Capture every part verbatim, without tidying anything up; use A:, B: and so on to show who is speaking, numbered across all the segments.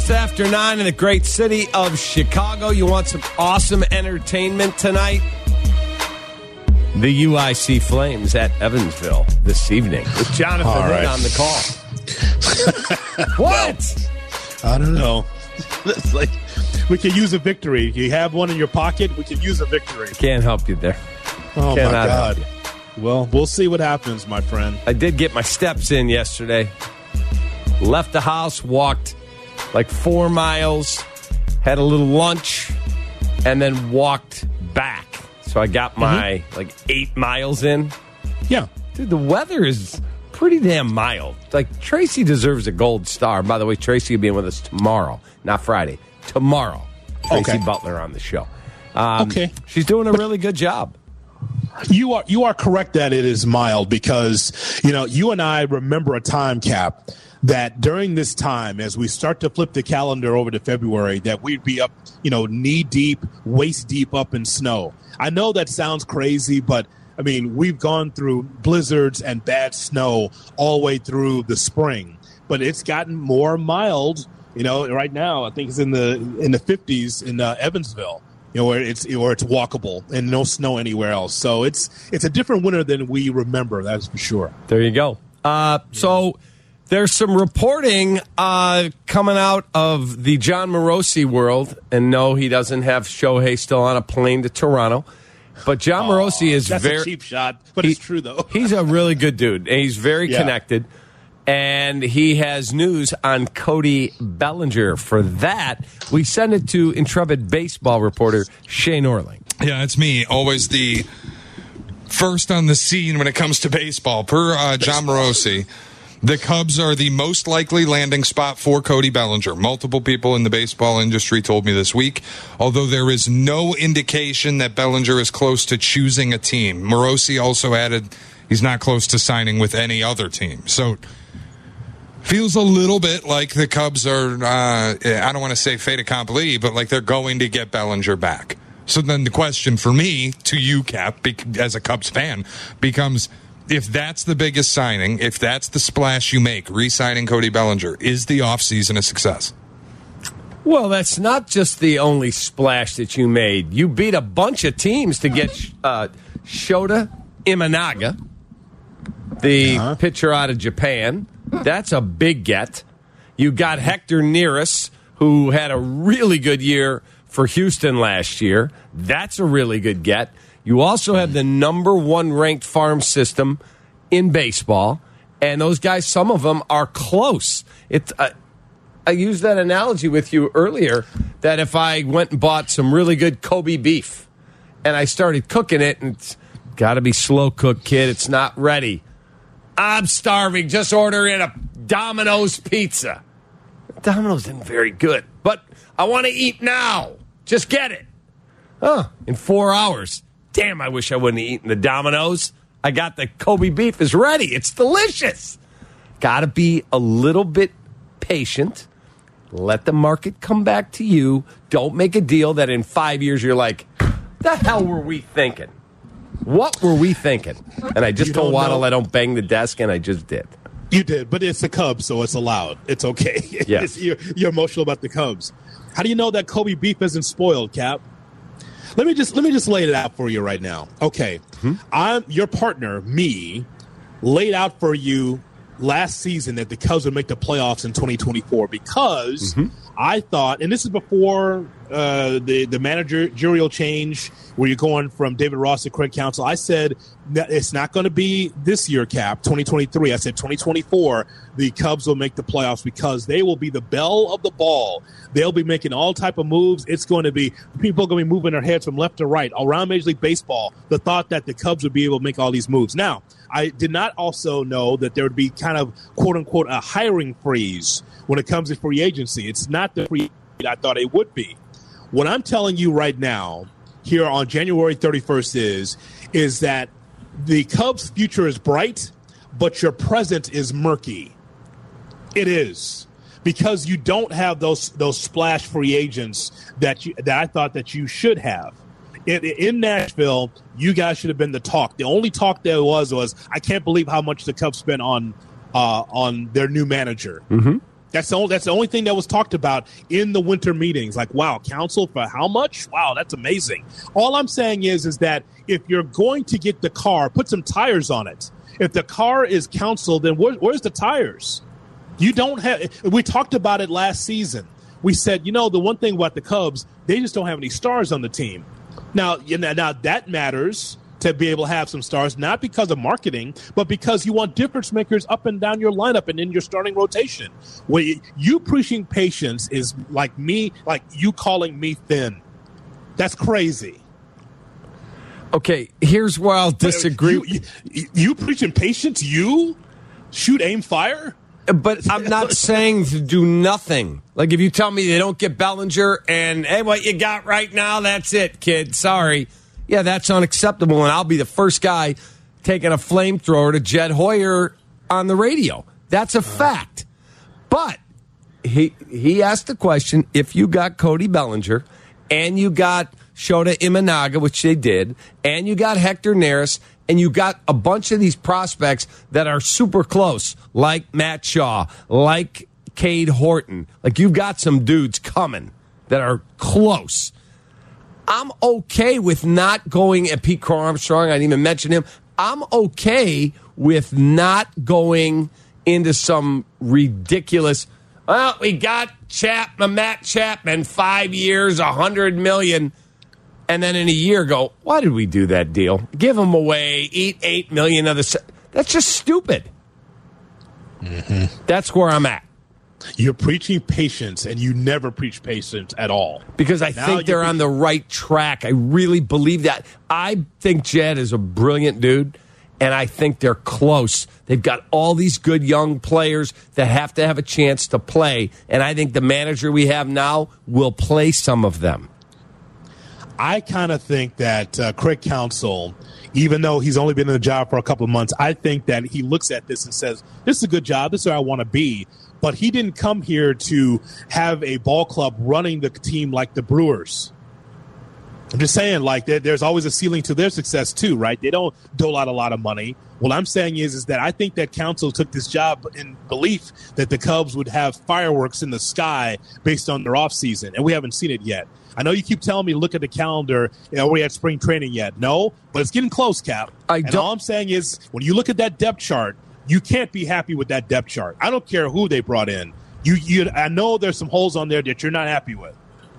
A: Just after nine in the great city of Chicago. You want some awesome entertainment tonight? The U I C Flames at Evansville this evening with Jonathan
B: All right.
A: Hood on the call. What?
B: I don't know. It's like we could use a victory. You have one in your pocket. We could use a victory.
A: Can't help you there.
B: Oh,
A: Cannot
B: my God.
A: help
B: Well, we'll see what happens, my friend.
A: I did get my steps in yesterday. Left the house, walked like four miles, had a little lunch, and then walked back. So I got my mm-hmm. like eight miles in.
B: Yeah.
A: Dude, the weather is pretty damn mild. Like, Tracy deserves a gold star. By the way, Tracy will be with us tomorrow, not Friday. Tomorrow. Tracy
B: okay.
A: Butler on the show. Um,
B: okay.
A: She's doing a really good job.
B: You are you are correct that it is mild because, you know, you and I remember a time, Cap, that during this time, as we start to flip the calendar over to February, that we'd be up, you know, knee deep, waist deep up in snow. I know that sounds crazy, but I mean, we've gone through blizzards and bad snow all the way through the spring, but it's gotten more mild. You know, right now, I think it's in the in the fifties in uh, Evansville. You know, where it's where it's walkable and no snow anywhere else. So it's it's a different winter than we remember. That's for sure.
A: There you go. Uh, so there's some reporting uh, coming out of the John Morosi world, and no, he doesn't have Shohei still on a plane to Toronto. But John
B: oh,
A: Morosi is
B: that's
A: very
B: a cheap shot, but he, it's true though.
A: He's a really good dude. He's very
B: yeah.
A: connected. And he has news on Cody Bellinger. For that, we send it to intrepid baseball reporter Shane Orling.
C: Yeah, it's me, always the first on the scene when it comes to baseball. Per uh, John Morosi, the Cubs are the most likely landing spot for Cody Bellinger. Multiple people in the baseball industry told me this week, although there is no indication that Bellinger is close to choosing a team. Morosi also added he's not close to signing with any other team. So feels a little bit like the Cubs are, uh, I don't want to say fait accompli, but like they're going to get Bellinger back. So then the question for me, to you, Cap, as a Cubs fan, becomes, if that's the biggest signing, if that's the splash you make, re-signing Cody Bellinger, is the offseason a success?
A: Well, that's not just the only splash that you made. You beat a bunch of teams to get uh, Shota Imanaga, the uh-huh. pitcher out of Japan. That's a big get. You got Hector Neris, who had a really good year for Houston last year. That's a really good get. You also have the number one ranked farm system in baseball, and those guys, some of them are close. It's, uh, I used that analogy with you earlier, that if I went and bought some really good Kobe beef and I started cooking it, and it's got to be slow cooked, kid, it's not ready. I'm starving. Just order in a Domino's pizza. Domino's isn't very good, but I want to eat now. Just get it. Huh, in four hours. Damn, I wish I wouldn't have eaten the Domino's. I got the Kobe beef is ready. It's delicious. Got to be a little bit patient. Let the market come back to you. Don't make a deal that in five years you're like, the hell were we thinking? What were we thinking? And I just
B: You
A: told
B: don't
A: Waddle
B: know.
A: I don't bang the desk, and I just did.
B: You did, but it's the Cubs, so it's allowed. It's okay.
A: Yes.
B: It's, you're, you're emotional about the Cubs. How do you know that Kobe beef isn't spoiled, Cap? Let me just let me just lay it out for you right now. Okay, hmm? I'm your partner, me, laid out for you last season that the Cubs would make the playoffs in twenty twenty-four because mm-hmm. I thought, and this is before uh, the the managerial change where you're going from David Ross to Craig Counsell. I said that it's not going to be this year, Cap, twenty twenty-three. I said twenty twenty-four, the Cubs will make the playoffs because they will be the belle of the ball. They'll be making all type of moves. It's going to be people are going to be moving their heads from left to right around Major League Baseball. The thought that the Cubs would be able to make all these moves. Now, I did not also know that there would be kind of quote unquote a hiring freeze when it comes to free agency. It's not the free I thought it would be. What I'm telling you right now, here on January thirty-first, is is that the Cubs' future is bright, but your present is murky. It is. Because you don't have those those splash free agents that you that I thought that you should have. In, in Nashville, you guys should have been the talk. The only talk there was was I can't believe how much the Cubs spent on uh, on their new manager.
A: Mm-hmm.
B: That's the only, that's the only thing that was talked about in the winter meetings. Like, wow, counsel for how much? Wow, that's amazing. All I'm saying is, is that if you're going to get the car, put some tires on it. If the car is counseled, then where, where's the tires? You don't have. We talked about it last season. We said, you know, the one thing about the Cubs, they just don't have any stars on the team. Now, you know, now that matters to be able to have some stars, not because of marketing, but because you want difference makers up and down your lineup and in your starting rotation. Well, you preaching patience is like me, like you calling me thin. That's crazy.
A: Okay, here's where I'll disagree.
B: You, you, you preaching patience? You shoot, aim, fire?
A: But I'm not saying to do nothing. Like if you tell me they don't get Bellinger and, hey, what you got right now, that's it, kid. Sorry. Yeah, that's unacceptable, and I'll be the first guy taking a flamethrower to Jed Hoyer on the radio. That's a fact. But he he asked the question, if you got Cody Bellinger and you got Shota Imanaga, which they did, and you got Hector Neris, and you got a bunch of these prospects that are super close, like Matt Shaw, like Cade Horton, like you've got some dudes coming that are close. I'm okay with not going at Pete Crow Armstrong. I didn't even mention him. I'm okay with not going into some ridiculous, well, we got Chapman, Matt Chapman, five years, a hundred million, and then in a year go, why did we do that deal? Give him away, eat eight million of the. Se- That's just stupid. Mm-hmm. That's where I'm at.
B: You're preaching patience, and you never preach patience at all.
A: Because I
B: now
A: think they're on the right track. I really believe that. I think Jed is a brilliant dude, and I think they're close. They've got all these good young players that have to have a chance to play, and I think the manager we have now will play some of them.
B: I kind of think that uh, Craig Counsell, even though he's only been in the job for a couple of months, I think that he looks at this and says, this is a good job. This is where I want to be. But he didn't come here to have a ball club running the team like the Brewers. I'm just saying, like, there's always a ceiling to their success, too, right? They don't dole out a lot of money. What I'm saying is, is that I think that Counsell took this job in belief that the Cubs would have fireworks in the sky based on their offseason, and we haven't seen it yet. I know you keep telling me, look at the calendar, you know, are we at spring training yet? No, but it's getting close, Cap.
A: I
B: and
A: don't-
B: all I'm saying is, when you look at that depth chart, you can't be happy with that depth chart. I don't care who they brought in. You, you, I know there's some holes on there that you're not happy with.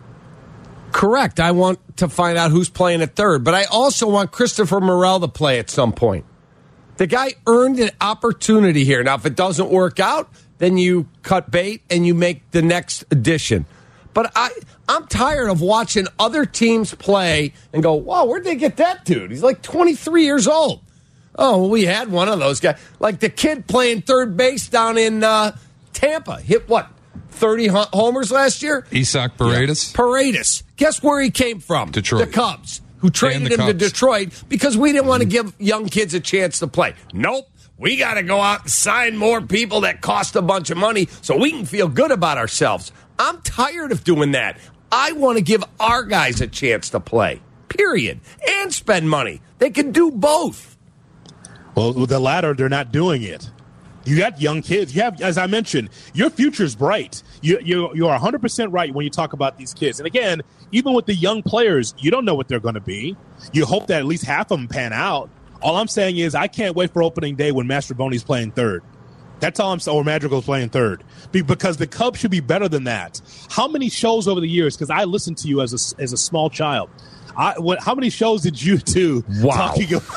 A: Correct. I want to find out who's playing at third, but I also want Christopher Morel to play at some point. The guy earned an opportunity here. Now, if it doesn't work out, then you cut bait and you make the next addition. But I, I'm tired of watching other teams play and go, wow, where'd they get that dude? He's like twenty-three years old. Oh, well, we had one of those guys. Like the kid playing third base down in uh, Tampa. Hit, what, thirty homers last year?
C: Isaac Paredes.
A: Yeah. Paredes. Guess where he came from?
C: Detroit.
A: The Cubs, who traded
C: the
A: him to
C: Cubs.
A: Detroit because we didn't want to give young kids a chance to play. Nope. We got to go out and sign more people that cost a bunch of money so we can feel good about ourselves. I'm tired of doing that. I want to give our guys a chance to play, period, and spend money. They can do both.
B: Well, with the latter, they're not doing it. You got young kids. You have, as I mentioned, your future's bright. You, you, you're one hundred percent right when you talk about these kids. And again, even with the young players, you don't know what they're going to be. You hope that at least half of them pan out. All I'm saying is I can't wait for opening day when Mastrobuoni's playing third. That's all I'm saying, or Madrigal's playing third. Be, because the Cubs should be better than that. How many shows over the years, because I listened to you as a, as a small child, I, what, how many shows did you do?
A: Wow.
B: Talking about,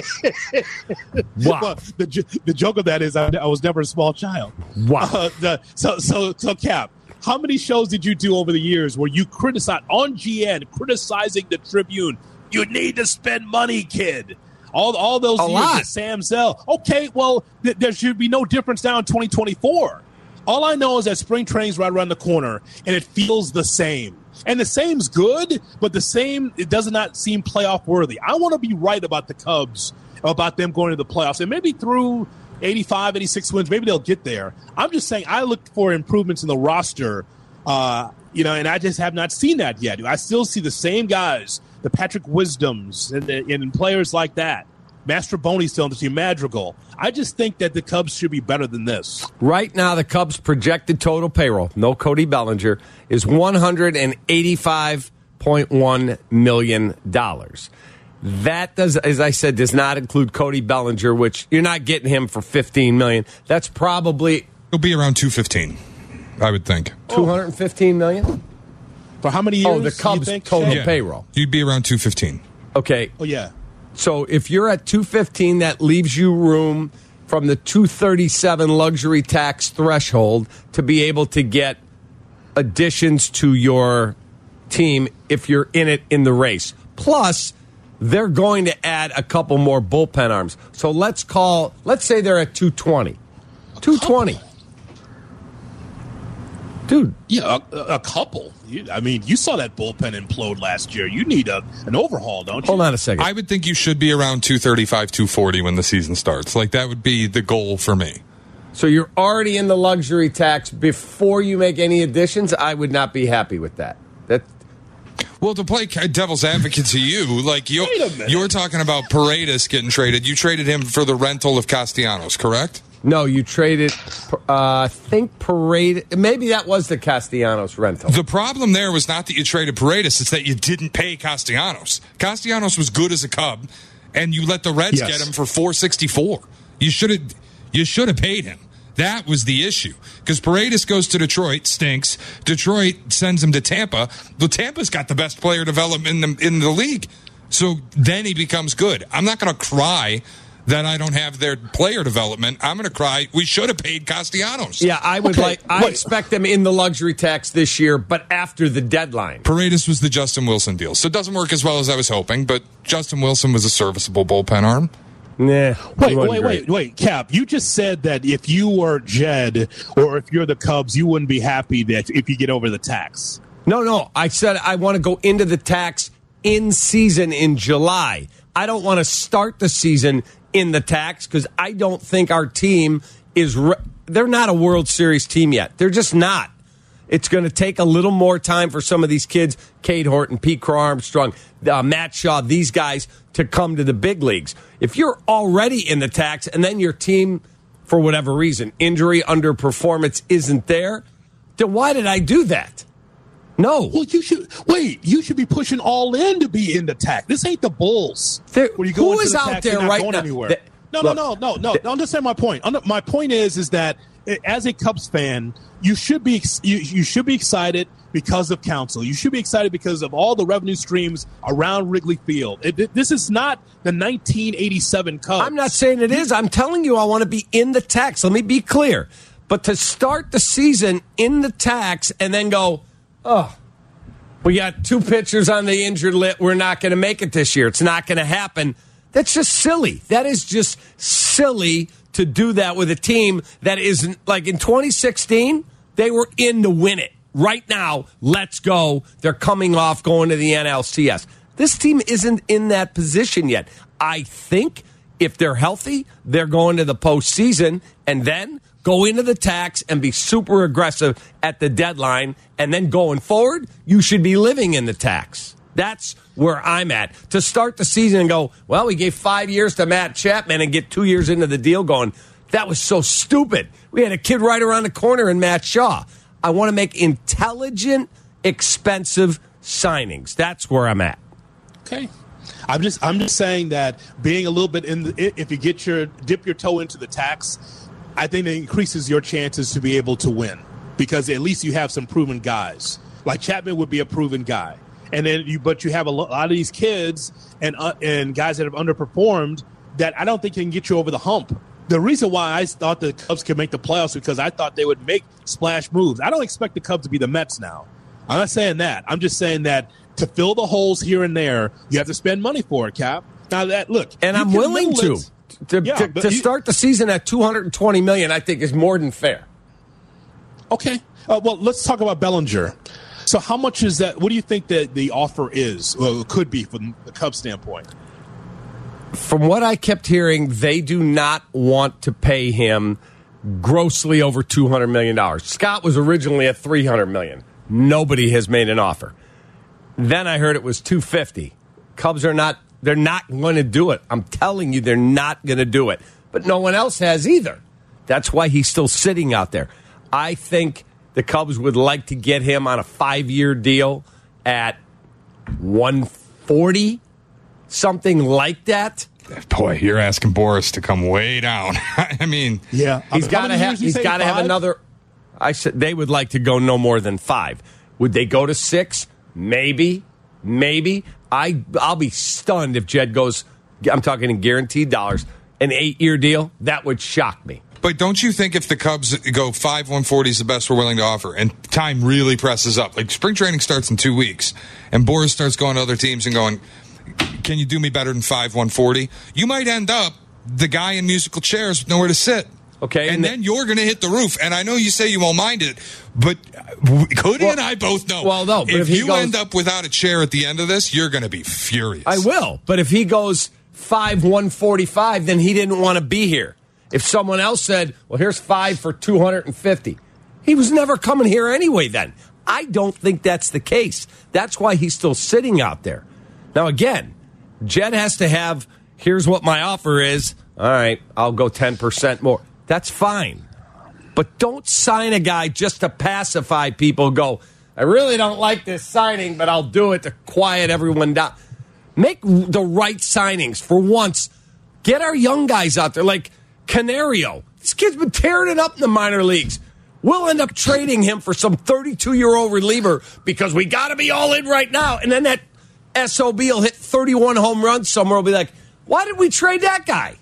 A: Wow.
B: Well, the, the joke of that is I, I was never a small child.
A: Wow.
B: Uh, the, so, so, so, Cap, how many shows did you do over the years where you criticize on G N, criticizing the Tribune? You need to spend money, kid. All, all those
A: A
B: years
A: lot.
B: with Sam Zell. Okay, well, th- there should be no difference now in twenty twenty-four. All I know is that spring training's right around the corner, and it feels the same. And the same's good, but the same, it does not seem playoff worthy. I want to be right about the Cubs, about them going to the playoffs. And maybe through eighty-five, eighty-six wins, maybe they'll get there. I'm just saying I look for improvements in the roster, uh, you know, and I just have not seen that yet. I still see the same guys, the Patrick Wisdoms and, and players like that. Mastrobuoni's still on the team. Madrigal. I just think that the Cubs should be better than this.
A: Right now, the Cubs' projected total payroll, no Cody Bellinger, is one hundred eighty-five point one million dollars. That does, as I said, does not include Cody Bellinger, which you're not getting him for fifteen million dollars. That's probably
C: It'll be around two fifteen, I would think.
A: two hundred fifteen million dollars?
B: For how many years?
A: Oh, the Cubs'
B: think,
A: total
B: Shay?
C: Yeah.
A: payroll.
C: You'd be around two fifteen.
A: Okay.
B: Oh, yeah.
A: So if you're at two fifteen, that leaves you room from the two thirty-seven luxury tax threshold to be able to get additions to your team if you're in it in the race. Plus, they're going to add a couple more bullpen arms. So let's call, let's say they're at two twenty. two twenty. Dude.
B: Yeah, a, a couple. You, I mean, you saw that bullpen implode last year. You need a, an overhaul, don't you?
A: Hold on a second.
C: I would think you should be around two thirty-five, two forty when the season starts. Like, that would be the goal for me.
A: So you're already in the luxury tax before you make any additions? I would not be happy with that. That
C: Well, to play devil's advocate to you, like you,
B: Wait a minute.
C: you're talking about Paredes getting traded. You traded him for the rental of Castellanos, correct?
A: No, you traded, uh, I think Parade, maybe that was the Castellanos rental.
C: The problem there was not that you traded Paredes, it's that you didn't pay Castellanos. Castellanos was good as a Cub, and you let the Reds
B: Yes.
C: get him for four sixty-four. You should have you should have paid him. That was the issue. Because Paredes goes to Detroit, stinks. Detroit sends him to Tampa. Well, Tampa's got the best player development in the, in the league. So then he becomes good. I'm not going to cry that I don't have their player development. I'm going to cry, we should have paid Castellanos.
A: Yeah, I would
B: Okay,
A: like, I
B: wait.
A: expect them in the luxury tax this year, but after the deadline.
C: Paredes was the Justin Wilson deal. So it doesn't work as well as I was hoping, but Justin Wilson was a serviceable bullpen arm.
A: Nah.
B: Wait,
A: he
B: wait,
A: wasn't
B: wait,
A: great.
B: wait, Cap. You just said that if you were Jed or if you're the Cubs, you wouldn't be happy that if you get over the tax.
A: No, no, I said I want to go into the tax in season in July. I don't want to start the season in the tax because I don't think our team is, re- they're not a World Series team yet. They're just not. It's going to take a little more time for some of these kids, Cade Horton, Pete Crow Armstrong, uh, Matt Shaw, these guys to come to the big leagues. If you're already in the tax and then your team, for whatever reason, injury, underperformance isn't there, then why did I do that? No.
B: Well, you should wait. You should be pushing all in to be in the tax. This ain't the Bulls.
A: There-
B: where you
A: who
B: go into
A: is
B: the
A: out
B: tax,
A: there
B: you're not
A: right
B: going
A: now?
B: Anywhere.
A: That-
B: no,
A: look,
B: no, no, no, no,
A: that-
B: no. Understand my point. Under- My point is, is that eh, as a Cubs fan, you should be ex- you, you should be excited because of Counsell. You should be excited because of all the revenue streams around Wrigley Field. It, it- this is not the nineteen eighty-seven Cubs.
A: I'm not saying it is. I'm telling you I want to be in the tax. Let me be clear. But to start the season in the tax and then go, oh, we got two pitchers on the injured list. We're not going to make it this year. It's not going to happen. That's just silly. That is just silly to do that with a team that isn't, like in twenty sixteen, they were in to win it. Right now, let's go. They're coming off going to the N L C S. This team isn't in that position yet. I think if they're healthy, they're going to the postseason and then go into the tax and be super aggressive at the deadline. And then going forward, you should be living in the tax. That's where I'm at. To start the season and go, well, we gave five years to Matt Chapman and get two years into the deal going, that was so stupid. We had a kid right around the corner in Matt Shaw. I want to make intelligent, expensive signings. That's where I'm at.
B: Okay. I'm just I'm just saying that being a little bit in the, if you get your dip your toe into the tax, I think it increases your chances to be able to win because at least you have some proven guys. Like Chapman would be a proven guy, and then you but you have a lot of these kids and uh, and guys that have underperformed that I don't think can get you over the hump. The reason why I thought the Cubs could make the playoffs is because I thought they would make splash moves. I don't expect the Cubs to be the Mets now. I'm not saying that. I'm just saying that to fill the holes here and there, you have to spend money for it, Cap. Now that look,
A: And
B: you
A: I'm
B: can
A: willing
B: middle
A: to.
B: it.
A: To,
B: Yeah,
A: to,
B: but
A: to
B: you-
A: start the season at two hundred twenty million dollars, I think is more than fair.
B: Okay. Uh, well, let's talk about Bellinger. So how much is that? What do you think that the offer is, or could be from the Cubs standpoint?
A: From what I kept hearing, they do not want to pay him grossly over two hundred million dollars. Scott was originally at three hundred million dollars. Nobody has made an offer. Then I heard it was two hundred fifty. Cubs are not They're not going to do it. I'm telling you, they're not going to do it. But no one else has either. That's why he's still sitting out there. I think the Cubs would like to get him on a five-year deal at one forty, something like that.
C: Boy, you're asking Boris to come way down. I mean,
B: yeah,
A: he's got to have. He's got to have another. I said they would like to go no more than five. Would they go to six? Maybe, maybe. I I'll be stunned if Jed goes. I'm talking in guaranteed dollars, an eight-year deal. That would shock me.
C: But don't you think if the Cubs go five one forty is the best we're willing to offer, and time really presses up, like spring training starts in two weeks, and Boris starts going to other teams and going, can you do me better than five one forty? You might end up the guy in musical chairs with nowhere to sit.
A: Okay.
C: And, and then the, you're going to hit the roof. And I know you say you won't mind it, but Cody well, and I both know.
A: Well, no,
C: if,
A: if
C: you
A: goes,
C: end up without a chair at the end of this, you're going to be furious.
A: I will. But if he goes five one forty-five, then he didn't want to be here. If someone else said, well, here's five for two hundred fifty, he was never coming here anyway then. I don't think that's the case. That's why he's still sitting out there. Now, again, Jed has to have, here's what my offer is. All right, I'll go ten percent more. That's fine. But don't sign a guy just to pacify people. Go, I really don't like this signing, but I'll do it to quiet everyone down. Make the right signings for once. Get our young guys out there, like Canario. This kid's been tearing it up in the minor leagues. We'll end up trading him for some thirty-two-year-old reliever because we got to be all in right now. And then that S O B will hit thirty-one home runs somewhere. Will be like, why did we trade that guy?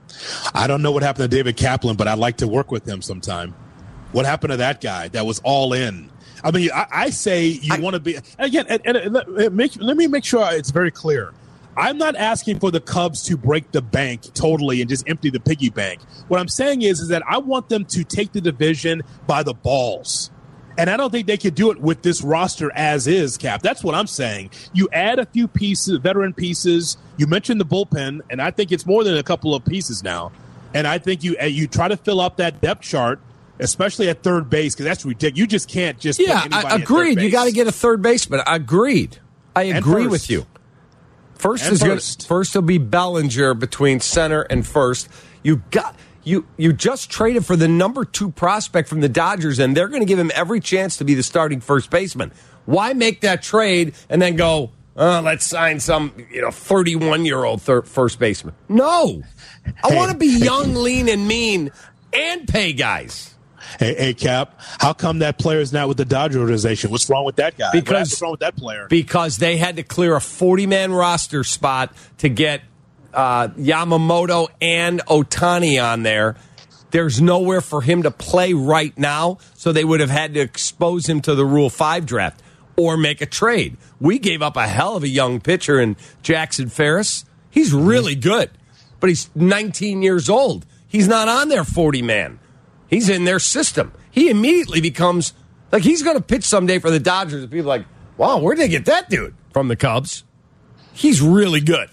B: I don't know what happened to David Kaplan, but I'd like to work with him sometime. What happened to that guy that was all in? I mean, I, I say you want to be – again, and, and, and make, let me make sure it's very clear. I'm not asking for the Cubs to break the bank totally and just empty the piggy bank. What I'm saying is, is that I want them to take the division by the balls. And I don't think they could do it with this roster as is, Cap. That's what I'm saying. You add a few pieces, veteran pieces. You mentioned the bullpen, and I think it's more than a couple of pieces now. And I think you you try to fill up that depth chart, especially at third base, because that's ridiculous. You just can't just
A: yeah.
B: Put anybody
A: I, agreed. You got to get a third baseman. Agreed. I agree with you. First
B: and
A: is
B: first.
A: Gonna, first will be Bellinger between center and first. You got. You you just traded for the number two prospect from the Dodgers, and they're going to give him every chance to be the starting first baseman. Why make that trade and then go, oh, let's sign some you know thirty-one-year-old thir- first baseman? No. I want to be young, lean, and mean and pay guys.
B: Hey, hey, Cap, how come that player's not with the Dodger organization? What's wrong with that guy?
A: Because,
B: What's wrong with that player?
A: Because they had to clear a forty-man roster spot to get Uh, Yamamoto and Ohtani on there. There's nowhere for him to play right now, so they would have had to expose him to the Rule five draft or make a trade. We gave up a hell of a young pitcher in Jackson Ferris. He's really good, but he's nineteen years old. He's not on their forty-man. He's in their system. He immediately becomes, like he's going to pitch someday for the Dodgers, and people are like, wow, where'd they get that dude? From the Cubs. He's really good.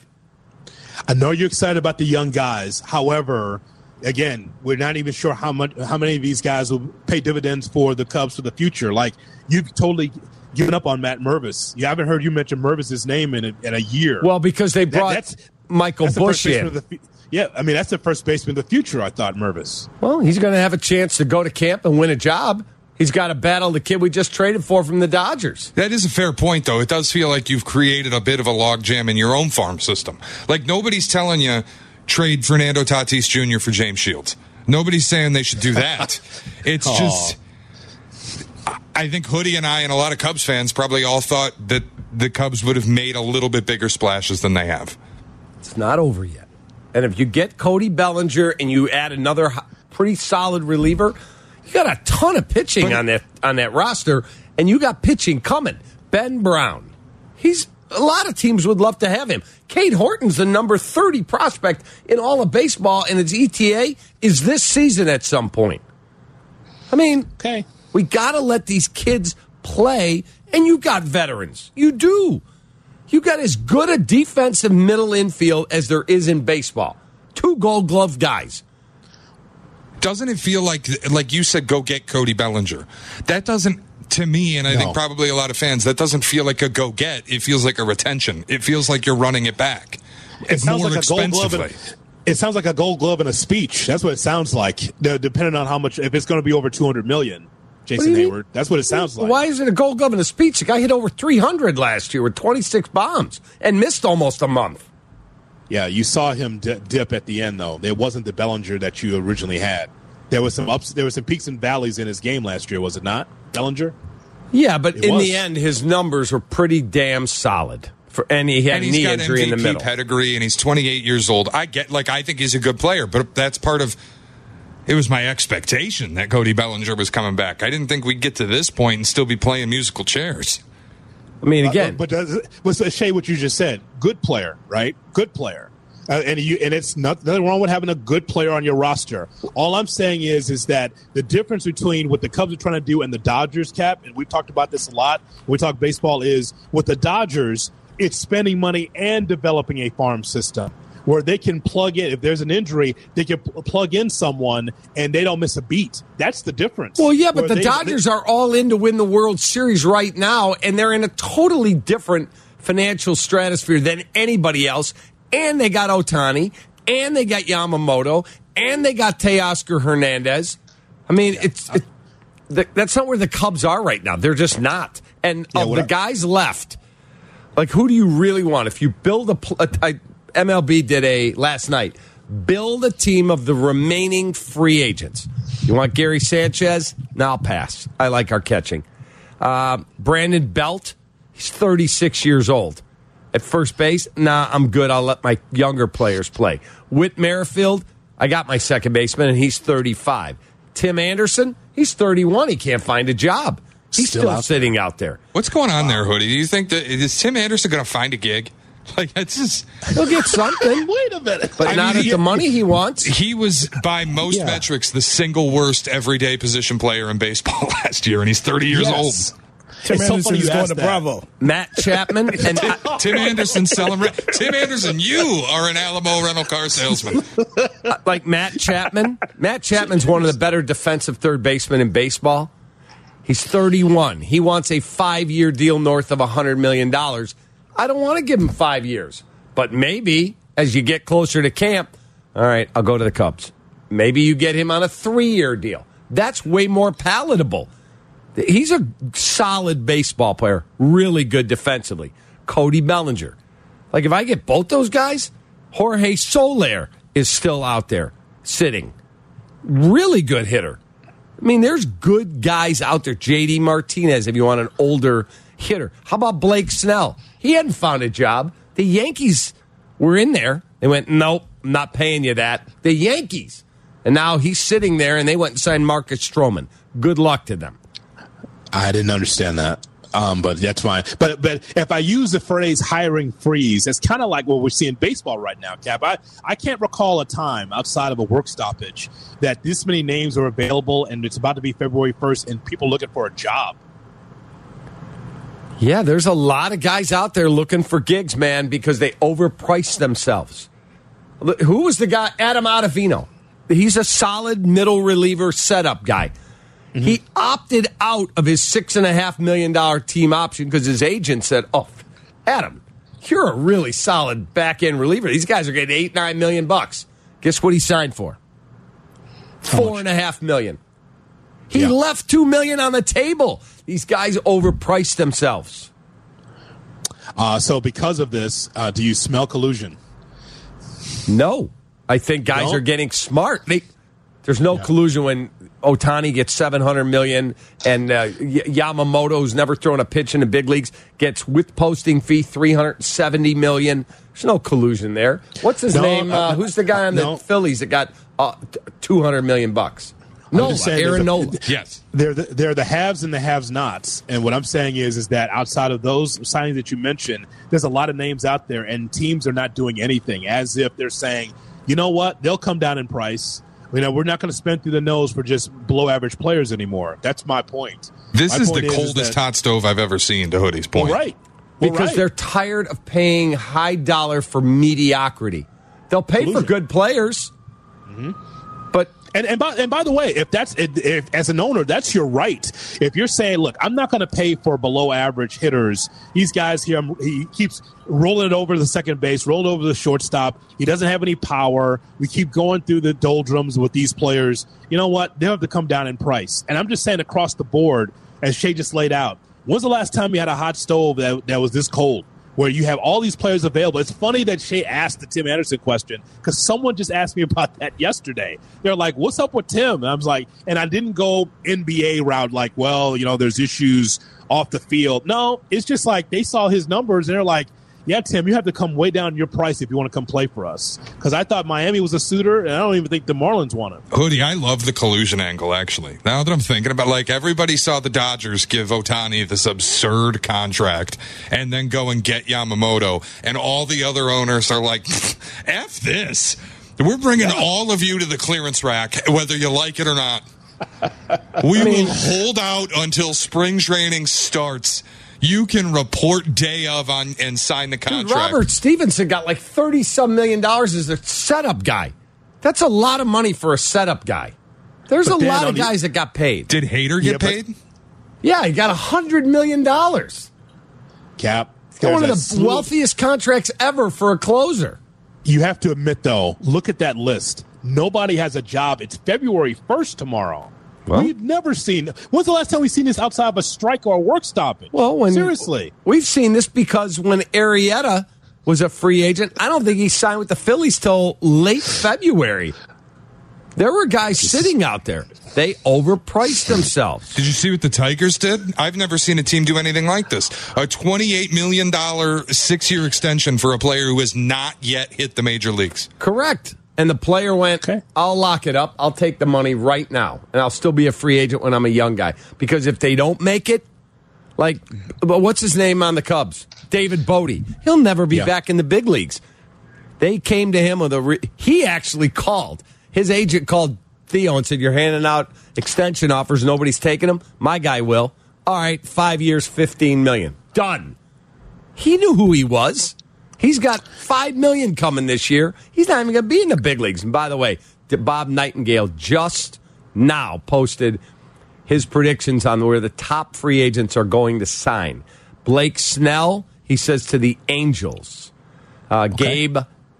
B: I know you're excited about the young guys. However, again, we're not even sure how much, how many of these guys will pay dividends for the Cubs for the future. Like, you've totally given up on Matt Mervis. You haven't heard you mention Mervis's name in a, in a year.
A: Well, because they brought that, that's, Michael
B: that's
A: Busch in.
B: The, yeah, I mean, that's the first baseman of the future, I thought, Mervis.
A: Well, he's going to have a chance to go to camp and win a job. He's got to battle the kid we just traded for from the Dodgers.
C: That is a fair point, though. It does feel like you've created a bit of a logjam in your own farm system. Like, nobody's telling you trade Fernando Tatis Junior for James Shields. Nobody's saying they should do that. It's
B: Aww.
C: just... I think Hoodie and I and a lot of Cubs fans probably all thought that the Cubs would have made a little bit bigger splashes than they have.
A: It's not over yet. And if you get Cody Bellinger and you add another pretty solid reliever... You got a ton of pitching on that on that roster, and you got pitching coming. Ben Brown, he's a lot of teams would love to have him. Cade Horton's the number thirty prospect in all of baseball, and his E T A is this season at some point. I mean,
B: okay,
A: we got to let these kids play, and you got veterans. You do. You got as good a defensive middle infield as there is in baseball. Two Gold Glove guys.
C: Doesn't it feel like, like you said, go get Cody Bellinger? That doesn't, to me, and I no. think probably a lot of fans, that doesn't feel like a go get. It feels like a retention. It feels like you're running it back.
B: It sounds
C: more
B: like a Gold Glove.
C: expensively.
B: And, it sounds like a Gold Glove and a speech. That's what it sounds like. D- depending on how much, if it's going to be over two hundred million. Jason Hayward. That's what it sounds like.
A: Why is it a Gold Glove and a speech? The guy hit over three hundred last year with twenty-six bombs and missed almost a month.
B: Yeah, you saw him d- dip at the end, though. It wasn't the Bellinger that you originally had. There was some ups, there was some peaks and valleys in his game last year, was it not, Bellinger?
A: Yeah, but
B: It
A: in
B: was.
A: the end, his numbers were pretty damn solid. For and he had
C: And
A: a
C: he's
A: knee
C: got
A: injury
C: M V P
A: in the middle.
C: pedigree, and he's twenty-eight years old. I get, like, I think he's a good player, but that's part of. It was my expectation that Cody Bellinger was coming back. I didn't think we'd get to this point and still be playing musical chairs.
A: I mean, again,
B: Uh, but does it, was Shay what you just said? Good player, right? Good player, uh, and you and it's not, nothing wrong with having a good player on your roster. All I'm saying is, is that the difference between what the Cubs are trying to do and the Dodgers, Cap, and we've talked about this a lot when we talk baseball, is with the Dodgers, it's spending money and developing a farm system where they can plug in. If there's an injury, they can pl- plug in someone and they don't miss a beat. That's the difference.
A: well, yeah, but
B: Where
A: the
B: they-
A: Dodgers
B: they-
A: are all in to win the World Series right now, and they're in a totally different financial stratosphere than anybody else. And they got Ohtani, and they got Yamamoto, and they got Teoscar Hernandez. I mean, it's it, th- that's not where the Cubs are right now. They're just not. And
B: Yeah,
A: of
B: what
A: the
B: I-
A: guys left, like, who do you really want? If you build a, pl- a, a M L B did a last night, build a team of the remaining free agents. You want Gary Sanchez? No, I'll pass. I like our catching. Uh, Brandon Belt, he's thirty-six years old. At first base, nah, I'm good. I'll let my younger players play. Whit Merrifield, I got my second baseman, and he's thirty-five. Tim Anderson, he's thirty-one. He can't find a job. He's
B: Still
A: still,
B: out
A: sitting out there.
C: What's going on there, Hoodie? Do you think that is Tim Anderson going to find a gig? Like, it's just.
A: He'll get something,
B: Wait a minute.
A: but
C: I
A: not
C: mean,
A: at
C: he-
A: the money he wants.
C: He was, by most
B: Yeah.
C: metrics, the single worst everyday position player in baseball last year, and he's thirty years
B: Yes.
C: old.
D: Tim
B: It's so
D: Anderson
B: funny
D: is
B: you
D: going
B: asked
D: to
B: that.
D: Bravo.
A: Matt Chapman and I,
C: Tim Anderson selling. Re- Tim Anderson, you are an Alamo rental car salesman.
A: like Matt Chapman. Matt Chapman's one of the better defensive third basemen in baseball. He's thirty-one. He wants a five-year deal north of one hundred million dollars. I don't want to give him five years. But maybe as you get closer to camp, all right, I'll go to the Cubs. Maybe you get him on a three-year deal. That's way more palatable. He's a solid baseball player, really good defensively. Cody Bellinger. Like, if I get both those guys, Jorge Soler is still out there sitting. Really good hitter. I mean, there's good guys out there. J D Martinez, if you want an older hitter. How about Blake Snell? He hadn't found a job. The Yankees were in there. They went, nope, I'm not paying you that. The Yankees. And now he's sitting there, and they went and signed Marcus Stroman. Good luck to them.
B: I didn't understand that, um, but that's fine. But but if I use the phrase hiring freeze, it's kind of like what we're seeing in baseball right now, Cap. I, I can't recall a time outside of a work stoppage that this many names are available, and it's about to be February first, and people looking for a job.
A: Yeah, there's a lot of guys out there looking for gigs, man, because they overpriced themselves. Look, who was the guy? Adam Ottavino. He's a solid middle reliever setup guy. Mm-hmm. He opted out of his six and a half million dollar team option because his agent said, "Oh, Adam, you're a really solid back end reliever. These guys are getting eight, nine million bucks." Guess what he signed for? Four and a half million. He
B: Yeah.
A: left two million on the table. These guys overpriced themselves.
B: Uh, so because of this, uh, do you smell collusion?
A: No, I think guys
B: No?
A: are getting smart. They, there's no collusion when Ohtani gets seven hundred million and uh, y- Yamamoto, who's never thrown a pitch in the big leagues, gets with posting fee three hundred seventy million. There's no collusion there. What's his
B: No,
A: name? Uh,
B: uh,
A: who's the guy on
B: no.
A: the Phillies that got uh, two hundred million bucks? Nola,
B: just saying
A: Aaron
B: there's a-
A: Nola.
C: Yes.
B: They're the, they're the haves and the have-nots. And what I'm saying is, is that outside of those signings that you mentioned, there's a lot of names out there, and teams are not doing anything, as if they're saying, you know what, they'll come down in price. You know, we're not going to spend through the nose for just below-average players anymore. That's my point.
C: This
B: My
C: is
B: point
C: the
B: is
C: coldest
B: that-
C: hot stove I've ever seen, to Hoodie's point.
B: Well, right. Well,
A: Because
B: right.
A: they're tired of paying high dollar for mediocrity. They'll pay
B: Collusion.
A: for good players. But
B: And and by, and by the way, if that's if, if, as an owner, that's your right. If you're saying, look, I'm not going to pay for below average hitters. These guys here, I'm, he keeps rolling it over to the second base, rolled over to the shortstop. He doesn't have any power. We keep going through the doldrums with these players. You know what? They have to come down in price. And I'm just saying across the board, as Shea just laid out, when's the last time you had a hot stove that, that was this cold? Where you have all these players available. It's funny that Shea asked the Tim Anderson question because someone just asked me about that yesterday. They're like, what's up with Tim? And I was like, and I didn't go N B A route like, well, you know, there's issues off the field. No, it's just like they saw his numbers and they're like, yeah, Tim, you have to come way down your price if you want to come play for us. Because I thought Miami was a suitor, and I don't even think the Marlins want him.
C: Hoodie, I love the collusion angle, actually. Now that I'm thinking about, like, everybody saw the Dodgers give Ohtani this absurd contract and then go and get Yamamoto, and all the other owners are like, F this. We're bringing yeah. all of you to the clearance rack, whether you like it or not. We I mean, will hold out until spring training starts. You can report day of on and sign the contract.
A: Dude, Robert Stevenson got like thirty-some million dollars as a setup guy. That's a lot of money for a setup guy. There's but a lot of guys the, that got paid.
C: Did Hader get yeah, paid?
A: Yeah, he got one hundred million dollars.
B: Cap.
A: He's got one of the slew. wealthiest contracts ever for a closer.
B: You have to admit, though, look at that list. Nobody has a job. It's February first tomorrow. Well, we've never seen. When's the last time we've seen this outside of a strike or a work stoppage?
A: Well, when,
B: seriously,
A: we've seen this because when Arrieta was a free agent, I don't think he signed with the Phillies till late February. There were guys sitting out there. They overpriced themselves.
C: Did you see what the Tigers did? I've never seen a team do anything like this. A twenty-eight million dollars six-year extension for a player who has not yet hit the major leagues.
A: Correct. And the player went, okay. I'll lock it up. I'll take the money right now. And I'll still be a free agent when I'm a young guy. Because if they don't make it, like, what's his name on the Cubs? David Bodie. He'll never be yeah. back in the big leagues. They came to him with a, re- he actually called. His agent called Theo and said, you're handing out extension offers. Nobody's taking them. My guy will. All right, five years, fifteen million dollars. Done. He knew who he was. He's got five million dollars coming this year. He's not even going to be in the big leagues. And by the way, Bob Nightingale just now posted his predictions on where the top free agents are going to sign. Blake Snell, he says to the Angels. Uh, okay. Gabe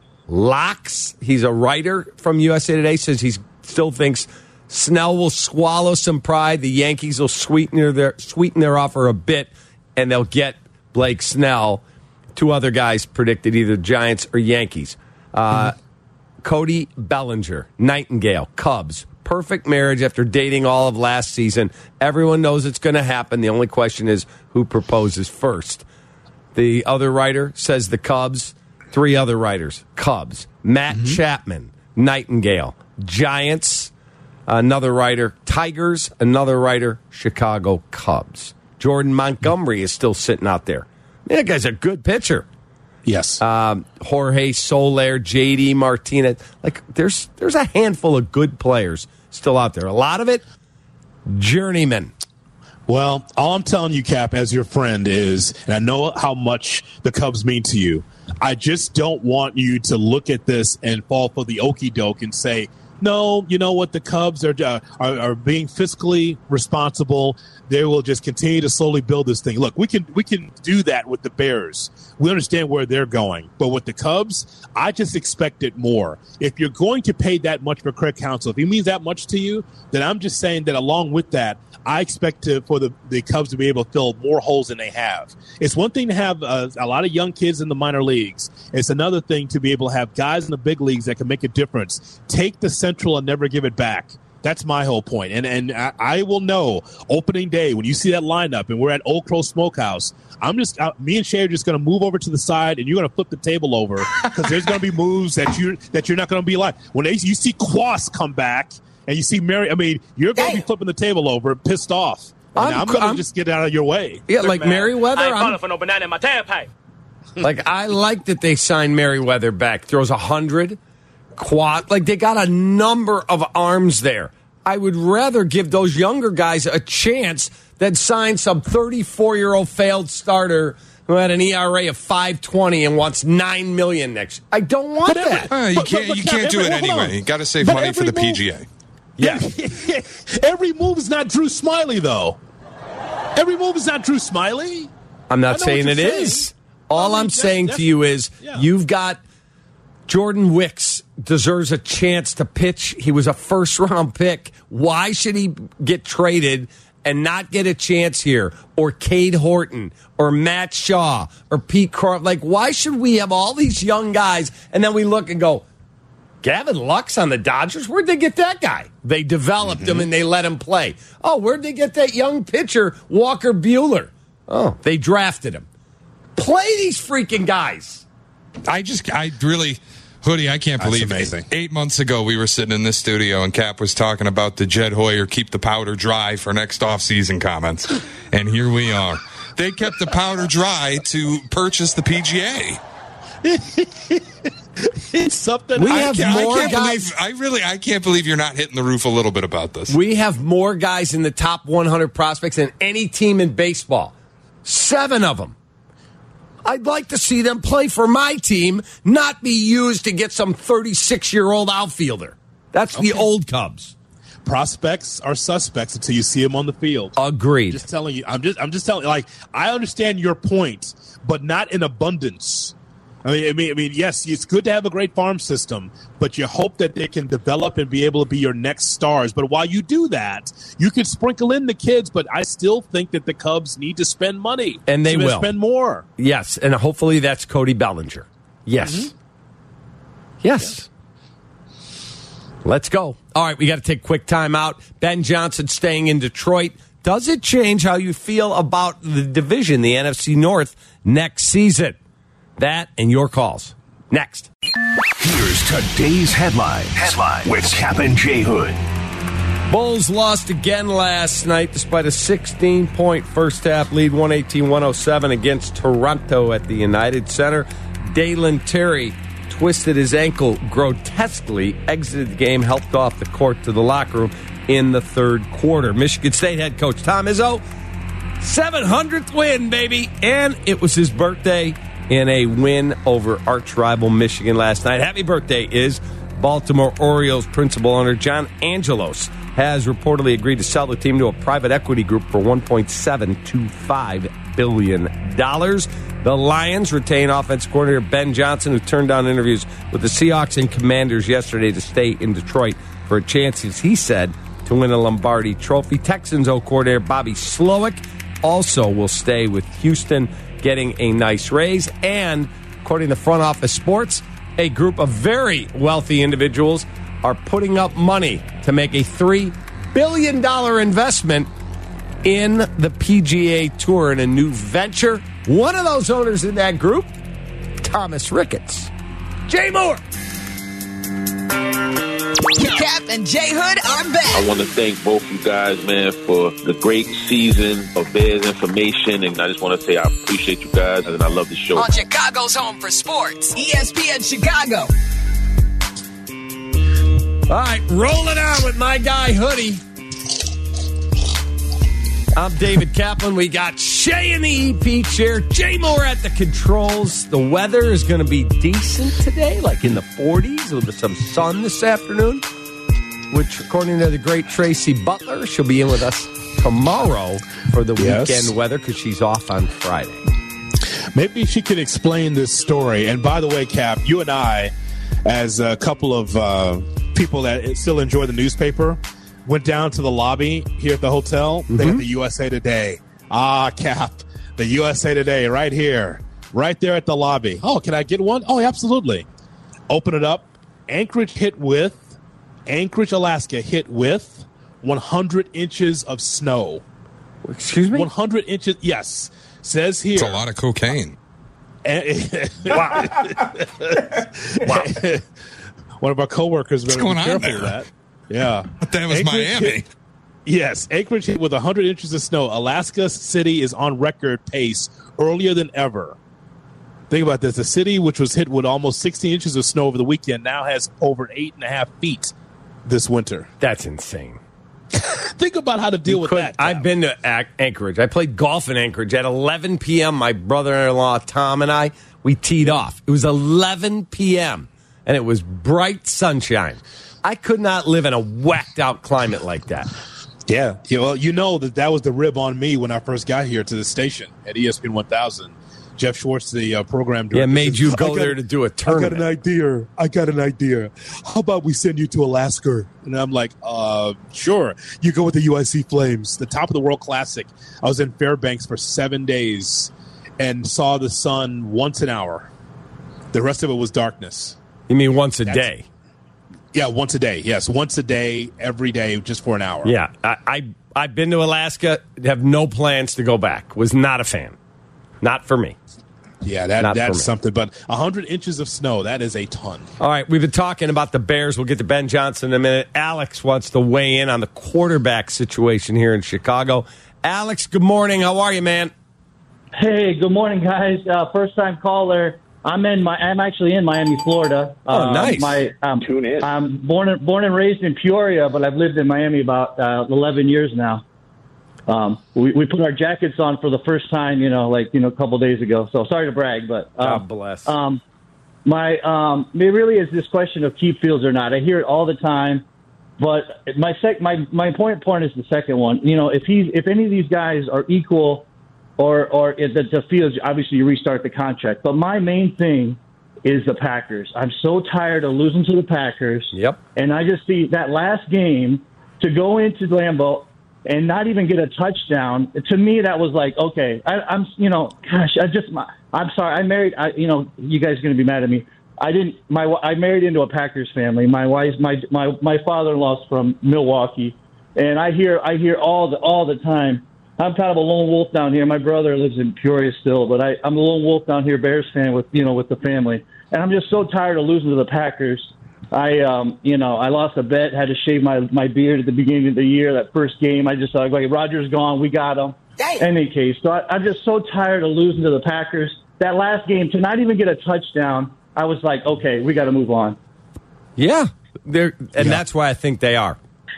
A: Locks, he's a writer from U S A Today, says he still thinks Snell will swallow some pride. The Yankees will sweeten their, sweeten their offer a bit, and they'll get Blake Snell. Two other guys predicted either Giants or Yankees. Uh, mm-hmm. Cody Bellinger, Nightingale, Cubs. Perfect marriage after dating all of last season. Everyone knows it's going to happen. The only question is who proposes first. The other writer says the Cubs. Three other writers. Cubs. Matt mm-hmm. Chapman, Nightingale. Giants, another writer. Tigers, another writer. Chicago Cubs. Jordan Montgomery is still sitting out there. Man, that guy's a good pitcher.
B: Yes.
A: Um, Jorge Soler, J D Martinez. Like, there's there's a handful of good players still out there. A lot of it, journeymen.
B: Well, all I'm telling you, Cap, as your friend is, and I know how much the Cubs mean to you, I just don't want you to look at this and fall for the okie doke and say, no, you know what, the Cubs are, uh, are are being fiscally responsible. They will just continue to slowly build this thing. Look, we can we can do that with the Bears. We understand where they're going. But with the Cubs, I just expected more. If you're going to pay that much for Craig Counsell, if he means that much to you, then I'm just saying that along with that, I expect to, for the, the Cubs to be able to fill more holes than they have. It's one thing to have uh, a lot of young kids in the minor leagues. It's another thing to be able to have guys in the big leagues that can make a difference. Take the Central and never give it back. That's my whole point. And and I, I will know opening day when you see that lineup and we're at Old Crow Smokehouse, I'm just uh, me and Shay are just going to move over to the side and you're going to flip the table over because there's going to be moves that you that you're not going to be like when they, you see Quas come back and you see Mary. I mean, you're going to be flipping the table over, pissed off. And I'm, I'm going to just get out of your way.
A: Yeah, like man, Merriweather.
D: I ain't calling for no banana in my tailpipe.
A: Like I like that they signed Merriweather back. Throws a hundred. Quad, like they got a number of arms there. I would rather give those younger guys a chance than sign some thirty-four-year-old failed starter who had an E R A of five twenty and wants nine million next. I don't want
B: But
A: that.
C: Uh, you
B: But-
C: can't.
B: but-
C: you
B: but
C: can't do
B: every-
C: it
B: hold on.
C: anyway. You got to save
B: But
C: money for
B: every
C: the P G A.
B: move- Yeah. Every move is not Drew Smiley, though. Every move is not Drew Smiley.
A: I'm
B: I
A: not
B: know
A: saying
B: what
A: it
B: you're saying.
A: is. All
B: Well,
A: I'm
B: that's-
A: saying
B: that's-
A: to you is
B: yeah.
A: you've got Jordan Wicks deserves a chance to pitch. He was a first round pick. Why should he get traded and not get a chance here? Or Cade Horton or Matt Shaw or Pete Crow? Like, why should we have all these young guys and then we look and go, Gavin Lux on the Dodgers? Where'd they get that guy? They developed
B: Mm-hmm.
A: him and they let him play. Oh, where'd they get that young pitcher, Walker Buehler? Oh, they drafted him. Play these freaking guys.
C: I just, I really, Hoodie, I can't
B: That's
C: believe
B: amazing.
C: Eight months ago, we were sitting in this studio and Cap was talking about the Jed Hoyer keep the powder dry for next offseason comments. And here we are. They kept the powder dry to purchase the P G A.
B: It's something
A: We
B: I
A: have
C: I
A: more
C: can't
A: guys-
C: believe, I really, I can't believe you're not hitting the roof a little bit about this.
A: We have more guys in the top one hundred prospects than any team in baseball. Seven of them. I'd like to see them play for my team, not be used to get some thirty-six-year-old outfielder. That's the old Cubs.
B: prospects are suspects until you see them on the field.
A: Agreed.
B: Just telling you, I'm just, I'm just telling you. Like, I understand your point, but not in abundance. I mean, I mean, I mean, yes, it's good to have a great farm system, but you hope that they can develop and be able to be your next stars. But while you do that, you can sprinkle in the kids. But I still think that the Cubs need to spend money,
A: And they
B: to
A: will.
B: spend more.
A: Yes, and hopefully that's Cody Bellinger. Yes.
B: Mm-hmm.
A: Yes. Let's go. All right, we got to take a quick time out. Ben Johnson staying in Detroit. Does it change how you feel about the division, the N F C North, next season? That and your calls. Next.
E: Here's today's headline. Headline with Cap and J Hood.
A: Bulls lost again last night despite a sixteen-point first half lead, one eighteen one oh seven against Toronto at the United Center. Dalen Terry twisted his ankle grotesquely, exited the game, helped off the court to the locker room in the third quarter. Michigan State head coach Tom Izzo, seven hundredth win, baby. And it was his birthday in a win over arch rival Michigan last night. Happy birthday is Baltimore Orioles principal owner John Angelos has reportedly agreed to sell the team to a private equity group for one point seven two five billion dollars. The Lions retain offense coordinator Ben Johnson, who turned down interviews with the Seahawks and Commanders yesterday to stay in Detroit for a chance, as he said, to win a Lombardi Trophy. Texans O coordinator Bobby Slowick also will stay with Houston, getting a nice raise. And according to Front Office Sports, a group of very wealthy individuals are putting up money to make a three billion dollars investment in the P G A Tour in a new venture. One of those owners in that group, Thomas Ricketts. Jay Moore.
F: Cap and J Hood are back.
G: I want to thank both you guys, man, for the great season of Bears information. And I just want to say I appreciate you guys, and I love the show.
F: On Chicago's home for sports, E S P N Chicago.
A: All right, rolling on with my guy Hoodie. I'm David Kaplan. We got Shay in the E P chair, Jay Moore at the controls. The weather is going to be decent today, like in the forties with some sun this afternoon, which, according to the great Tracy Butler, she'll be in with us tomorrow for the
B: Yes.
A: weekend weather because she's off on Friday.
B: Maybe she could explain this story. And by the way, Cap, you and I, as a couple of uh, people that still enjoy the newspaper, went down to the lobby here at the hotel. Mm-hmm. They have the U S A Today. Ah, Cap, the U S A Today right here, right there at the lobby. Oh, can I get one? Oh, absolutely. Open it up. Anchorage hit with, Anchorage, Alaska hit with one hundred inches of snow.
A: Excuse me?
B: one hundred inches, yes. Says here.
C: It's a lot of cocaine.
B: wow. wow. One of our coworkers better
C: going
B: be
C: on
B: careful
C: there?
B: of that. Yeah.
C: That was
B: Anchorage
C: Miami.
B: hit- yes, Anchorage hit with one hundred inches of snow. Alaska City is on record pace earlier than ever. Think about this. The city, which was hit with almost sixty inches of snow over the weekend, now has over eight and a half feet this winter.
A: That's insane.
B: Think about how to deal with
A: Could-
B: that.
A: I've been to Ac- Anchorage. I played golf in Anchorage at eleven p.m. My brother-in-law Tom and I, we teed off. It was eleven p.m. and it was bright sunshine. I could not live in a whacked-out climate like that.
B: Yeah. yeah. Well, you know that that was the rib on me when I first got here to the station at E S P N one thousand. Jeff Schwartz, the uh, program director.
A: Yeah, made you
B: says,
A: go
B: "I got-
A: there to do a tournament.
B: I got an idea. I got an idea. How about we send you to Alaska? And I'm like, uh, sure. You go with the U I C Flames, the top of the World Classic. I was in Fairbanks for seven days and saw the sun once an hour. The rest of it was darkness.
A: You mean once a
B: That's-
A: day?
B: Yeah, once a day. Yes, once a day, every day, just for an hour.
A: Yeah. I, I, I've been to Alaska, have no plans to go back. Was not a fan. Not for me.
B: Yeah, that,
A: Not for
B: that's
A: me.
B: something. But one hundred inches of snow, that is a ton.
A: All right, we've been talking about the Bears. We'll get to Ben Johnson in a minute. Alex wants to weigh in on the quarterback situation here in Chicago. Alex, good morning. How are you, man?
H: Hey, good morning, guys. Uh, first time caller. I'm in my. I'm actually in Miami, Florida.
A: Oh,
H: uh,
A: nice.
H: My um,
G: Tune in.
H: I'm born and born and raised in Peoria, but I've lived in Miami about uh, eleven years now. Um, we we put our jackets on for the first time, you know, like you know, a couple days ago. So sorry to brag, but uh,
A: God bless.
H: Um, my um, it really is this question of keep Fields or not. I hear it all the time, but my sec my my point point is the second one. You know, if he's if any of these guys are equal. Or, or if the, the Fields, obviously you restart the contract. But my main thing is the Packers. I'm so tired of losing to the Packers.
A: Yep.
H: And I just see that last game to go into Lambeau and not even get a touchdown. To me, that was like, okay, I, I'm, you know, gosh, I just, my, I'm sorry. I married, I, you know, you guys are going to be mad at me. I didn't, my, I married into a Packers family. My wife, my, my, my father-in-law's from Milwaukee. And I hear, I hear all the, all the time, I'm kind of a lone wolf down here. My brother lives in Peoria still, but I, I'm a lone wolf down here, Bears fan with you know with the family, and I'm just so tired of losing to the Packers. I um you know I lost a bet, had to shave my my beard at the beginning of the year. That first game, I just thought like Rodgers gone, we got him. Dang. Any case, so I, I'm just so tired of losing to the Packers. That last game to not even get a touchdown, I was like, okay, we got to move on.
A: Yeah, they're, and
B: Yeah.
A: that's why I think they are.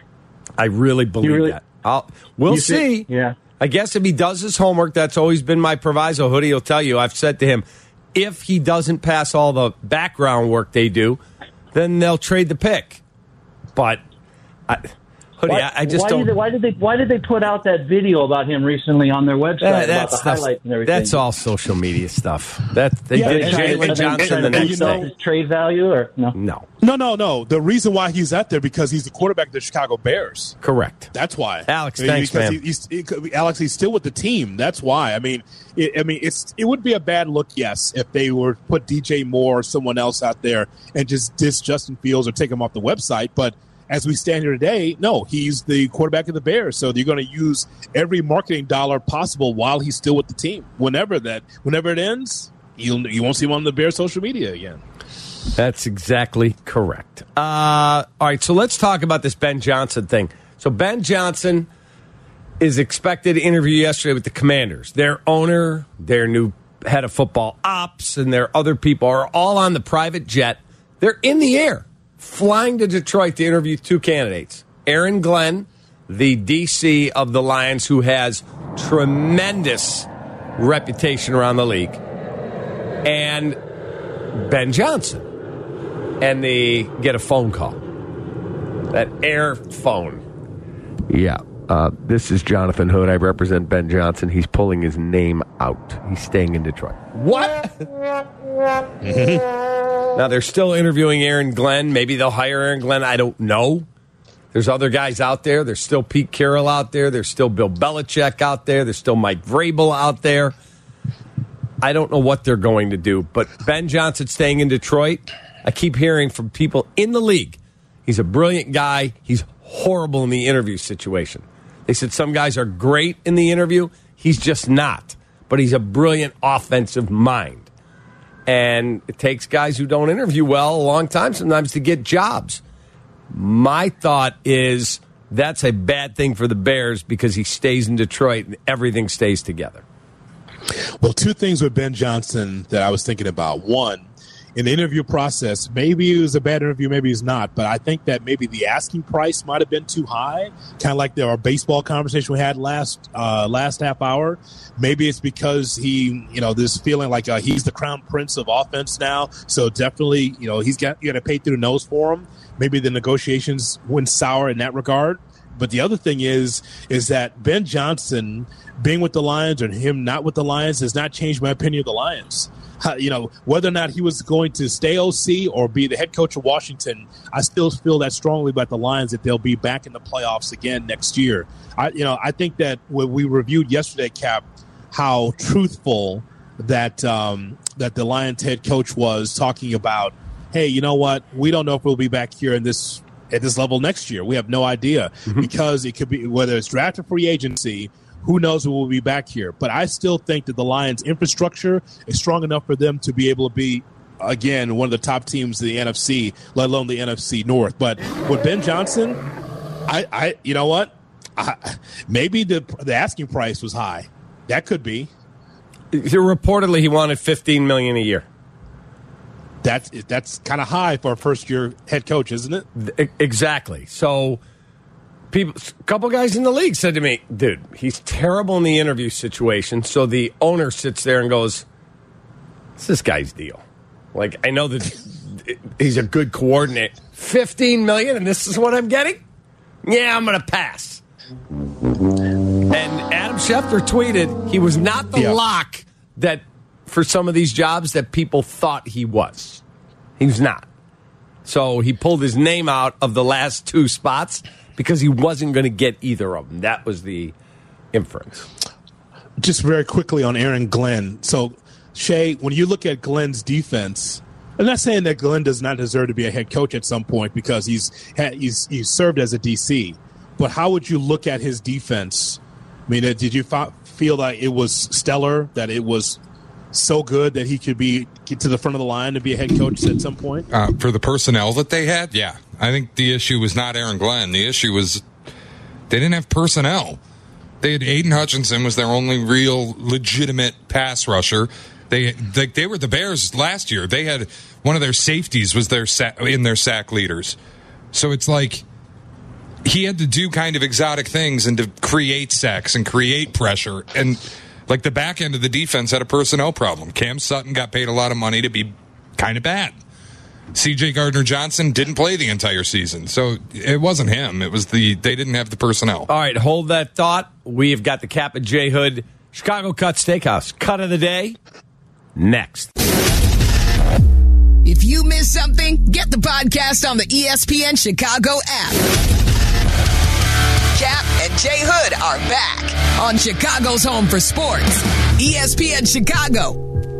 A: I really believe
H: really-
A: that. I'll, we'll
H: You
A: see.
H: think- yeah.
A: I guess if he does his homework, that's always been my proviso. Hoodie will tell you. I've said to him, if he doesn't pass all the background work they do, then they'll trade the pick. But, I, Hoodie,
H: Why,
A: I, I just
H: why
A: don't.
H: Did they, why did they Why did they put out that video about him recently on their website
A: Uh,
H: about
A: that's,
H: the
A: stuff-
H: highlights and everything?
A: that's all social media stuff. That they
B: Yeah,
A: did
B: and-
A: Jalen
B: and- and-
A: Johnson the
B: and-
A: next
B: you know-
A: day.
H: His trade value or no?
A: No,
B: No, no, no. The reason why he's out there because he's the quarterback of the Chicago Bears.
A: correct.
B: That's why.
A: Alex,
B: I mean,
A: thanks,
B: because
A: man.
B: He, he's, he, Alex, he's still with the team. That's why. I mean, it, I mean, it's it would be a bad look, yes, if they were to put D J Moore or someone else out there and just diss Justin Fields or take him off the website. But as we stand here today, no, he's the quarterback of the Bears. So they're going to use every marketing dollar possible while he's still with the team. Whenever that, whenever it ends, you'll you won't see him on the Bears social media again.
A: That's exactly correct. Uh, all right, so let's talk about this Ben Johnson thing. So Ben Johnson is expected to interview yesterday with the Commanders. Their owner, their new head of football ops, and their other people are all on the private jet. They're in the air, flying to Detroit to interview two candidates. Aaron Glenn, the D C of the Lions, who has tremendous reputation around the league, and Ben Johnson. And they get a phone call. That air phone. Yeah. Uh, this is Jonathan Hood. I represent Ben Johnson. He's pulling his name out. He's staying in Detroit. What? Now, they're still interviewing Aaron Glenn. Maybe they'll hire Aaron Glenn. I don't know. There's other guys out there. There's still Pete Carroll out there. There's still Bill Belichick out there. There's still Mike Vrabel out there. I don't know what they're going to do. But Ben Johnson staying in Detroit, I keep hearing from people in the league. He's a brilliant guy. He's horrible in the interview situation. They said some guys are great in the interview. He's just not. But he's a brilliant offensive mind. And it takes guys who don't interview well a long time sometimes to get jobs. My thought is that's a bad thing for the Bears because he stays in Detroit and everything stays together.
B: Well, two things with Ben Johnson that I was thinking about. One, in the interview process, maybe it was a bad interview, maybe it's not, but I think that maybe the asking price might have been too high, kind of like the, our baseball conversation we had last uh, last half hour. Maybe it's because he, you know, this feeling like uh, he's the crown prince of offense now, so definitely, you know, he's got you got to pay through the nose for him. Maybe the negotiations went sour in that regard. But the other thing is, is that Ben Johnson being with the Lions and him not with the Lions has not changed my opinion of the Lions. How, you know, whether or not he was going to stay O C or be the head coach of Washington, I still feel that strongly about the Lions that they'll be back in the playoffs again next year. I, you know, I think that when we reviewed yesterday, Cap, how truthful that um, that the Lions head coach was talking about, hey, you know what? We don't know if we'll be back here in this at this level next year. We have no idea mm-hmm. because it could be whether it's draft or free agency. Who knows who will be back here? But I still think that the Lions' infrastructure is strong enough for them to be able to be, again, one of the top teams in the N F C, let alone the N F C North. But with Ben Johnson, I, I you know what? I, maybe the the asking price was high. That could be.
A: Reportedly, he wanted fifteen million dollars a year.
B: That's that's kind of high for a first-year head coach, isn't it?
A: Exactly. So, people, a couple guys in the league said to me, "Dude, he's terrible in the interview situation." So the owner sits there and goes, "It's this guy's deal. Like, I know that he's a good coordinator. Fifteen million, and this is what I'm getting. Yeah, I'm going to pass." And Adam Schefter tweeted he was not the yeah. lock that for some of these jobs that people thought he was. He was not. So he pulled his name out of the last two spots because he wasn't going to get either of them. That was the inference.
B: Just very quickly on Aaron Glenn. So, Shay, when you look at Glenn's defense, I'm not saying that Glenn does not deserve to be a head coach at some point because he's he's he's served as a D C. But how would you look at his defense? I mean, did you feel like it was stellar, that it was so good that he could be get to the front of the line to be a head coach at some point?
C: Uh, for the personnel that they had, yeah. I think the issue was not Aaron Glenn. The issue was they didn't have personnel. They had Aiden Hutchinson was their only real legitimate pass rusher. They they, they were the Bears last year. They had one of their safeties was their sack, in their sack leaders. So it's like he had to do kind of exotic things and to create sacks and create pressure. And like the back end of the defense had a personnel problem. Cam Sutton got paid a lot of money to be kind of bad. C J Gardner-Johnson didn't play the entire season. So it wasn't him. It was the they didn't have the personnel.
A: All right, hold that thought. We've got the Cap and J Hood Chicago Cut Steakhouse. Cut of the day next.
F: If you missed something, get the podcast on the E S P N Chicago app. Cap and J Hood are back on Chicago's home for sports. E S P N Chicago.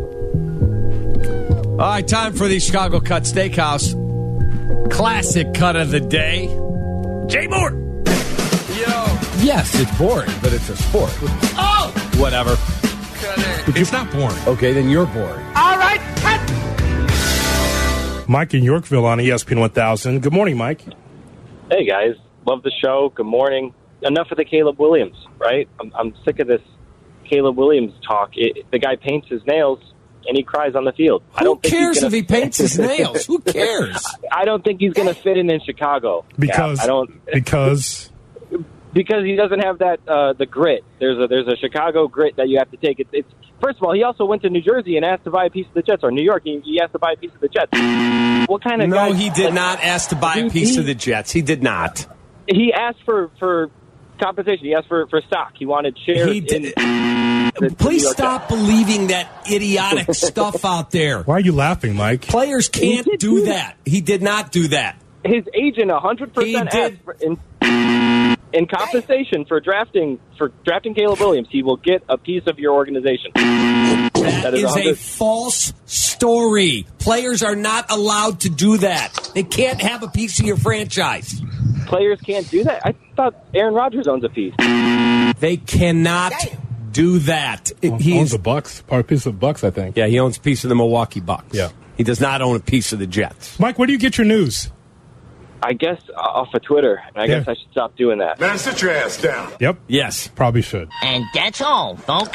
A: All right, time for the Chicago Cut Steakhouse classic cut of the day. Jay Moore. Yo. Yes, it's boring, but it's a sport. Oh! Whatever.
C: It's not boring.
A: Okay, then you're boring.
D: All right, cut.
B: Mike in Yorkville on E S P N one thousand. Good morning, Mike.
I: Hey, guys. Love the show. Good morning. Enough of the Caleb Williams, right? I'm, I'm sick of this Caleb Williams talk. It, the guy paints his nails and he cries on the field.
A: Who
I: I don't think
A: cares
I: he's gonna...
A: if he paints his nails? Who cares?
I: I don't think he's going to fit in in Chicago.
B: Because
I: yeah, I don't
B: because
I: because he doesn't have that uh, the grit. There's a there's a Chicago grit that you have to take. It's, it's first of all, he also went to New Jersey and asked to buy a piece of the Jets, or New York. He, he asked to buy a piece of the Jets. What kind of
A: no?
I: guy,
A: he did
I: like,
A: not ask to buy
I: he,
A: a piece
I: he,
A: of the Jets. He did not.
I: He asked for for compensation. He asked for for stock. He wanted shares.
A: He did.
I: In, The,
A: Please
I: the
A: stop believing that idiotic stuff out there.
B: Why are you laughing, Mike?
A: Players can't do that. He did not do that.
I: His agent one hundred percent asked for, in, in compensation for drafting for drafting Caleb Williams. He will get a piece of your organization.
A: That, that is, is a
I: one hundred
A: false story. Players are not allowed to do that. They can't have a piece of your franchise.
I: Players can't do that. I thought Aaron Rodgers owns a piece.
A: They cannot do that.
B: He owns the Bucks, part of piece of Bucks, I think.
A: Yeah, he owns a piece of the Milwaukee Bucks.
B: Yeah,
A: he does not own a piece of the Jets.
B: Mike, where do you get your news?
I: I guess uh, off of Twitter. I yeah. guess I should stop doing that.
E: Man, sit your ass down.
B: Yep.
A: Yes,
B: probably should.
J: And that's all, folks.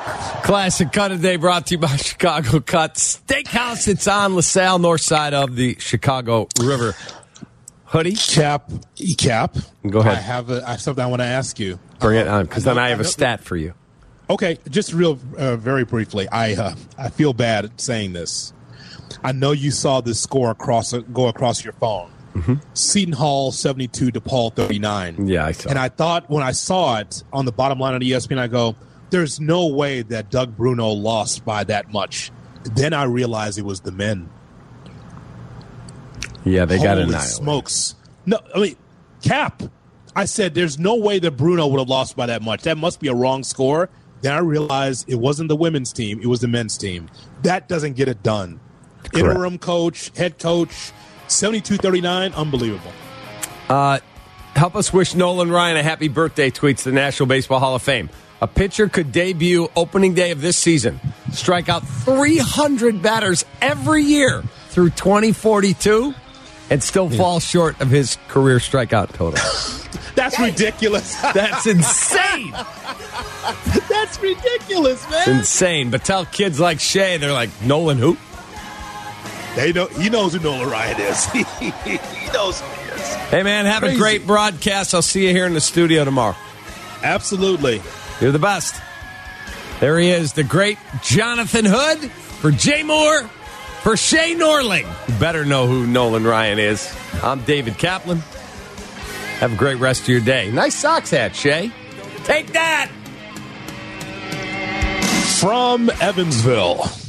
A: Classic Cut of the Day brought to you by Chicago Cut Steakhouse. It's on LaSalle, north side of the Chicago River. Hoodie?
B: Cap. Cap.
A: Go ahead.
B: I have, a, I have something I want to ask you.
A: Bring it on, because
B: I know-
A: then I have
B: I
A: a
B: know-
A: stat for you.
B: Okay, just real, uh, very briefly. I uh, I feel bad at saying this. I know you saw this score across go across your phone.
A: Mm-hmm.
B: Seton Hall seventy-two, DePaul thirty-nine.
A: Yeah, I saw.
B: And I thought when I saw it on the bottom line on E S P N, I go, "There's no way that Doug Bruno lost by that much." Then I realized it was the men.
A: Yeah, they got
B: Holy
A: annihilated.
B: smokes! No, I mean, Cap. I said, "There's no way that Bruno would have lost by that much. That must be a wrong score." Then I realized it wasn't the women's team; it was the men's team. That doesn't get it done.
A: Correct.
B: Interim coach, head coach, seventy-two thirty-nine, unbelievable.
A: Uh, help us wish Nolan Ryan a happy birthday, tweets the National Baseball Hall of Fame. A pitcher could debut opening day of this season, strike out three hundred batters every year through twenty forty-two, and still fall short of his career strikeout total.
B: That's ridiculous.
A: That's insane.
B: That's ridiculous, man.
A: It's insane. But tell kids like Shay, they're like, Nolan who?
B: They know he knows who Nolan Ryan is. he knows who he is.
A: Hey, man, have
B: Crazy.
A: a great broadcast. I'll see you here in the studio tomorrow.
B: Absolutely.
A: You're the best. There he is, the great Jonathan Hood. For Jay Moore, for Shay Norling. You better know who Nolan Ryan is. I'm David Kaplan. Have a great rest of your day. Nice socks hat, Shay. Take that.
B: From Evansville.